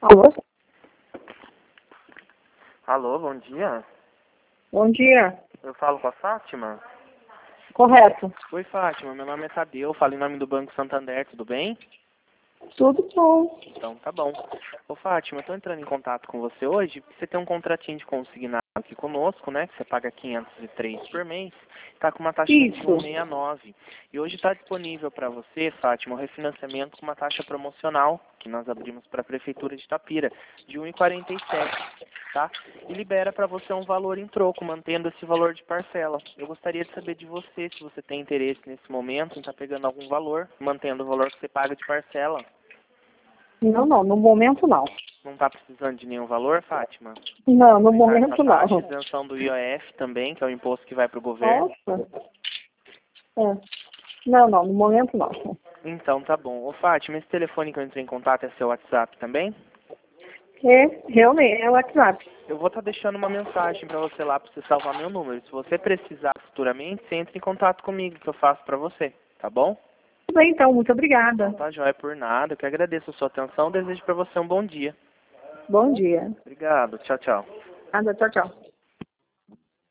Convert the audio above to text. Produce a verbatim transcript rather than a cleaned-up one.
Alô? Alô, bom dia. Bom dia. Eu falo com a Fátima? Correto. Oi, Fátima. Meu nome é Tadeu. Eu falo em nome do Banco Santander. Tudo bem? Tudo bom. Então, tá bom. Ô, Fátima, eu tô entrando em contato com você hoje porque você tem um contratinho de consignado aqui conosco, né? Que você paga quinhentos e três por mês. Tá com uma taxa de Isso. um vírgula sessenta e nove. E hoje está disponível para você, Fátima, um refinanciamento com uma taxa promocional que nós abrimos para a Prefeitura de Itapira, de um vírgula quarenta e sete, tá? E libera para você um valor em troco, mantendo esse valor de parcela. Eu gostaria de saber de você se você tem interesse nesse momento em estar pegando algum valor, mantendo o valor que você paga de parcela. Não, não, no momento não. Não está precisando de nenhum valor, Fátima? Não, no Vai momento essa taxa, não. isenção do I O F também, que é o imposto que vai para o governo. Nossa. É. Não, não, no momento não. Então tá bom. Ô, Fátima, esse telefone que eu entrei em contato é seu WhatsApp também? É, realmente, é o WhatsApp. Eu vou estar deixando uma mensagem para você lá, para você salvar meu número. Se você precisar futuramente, você entra em contato comigo, que eu faço para você, tá bom? Tudo bem, então, muito obrigada. Não tá joia por nada. Eu que agradeço a sua atenção. Desejo para você um bom dia. Bom dia. Obrigado. Tchau, tchau. Nada, tchau, tchau.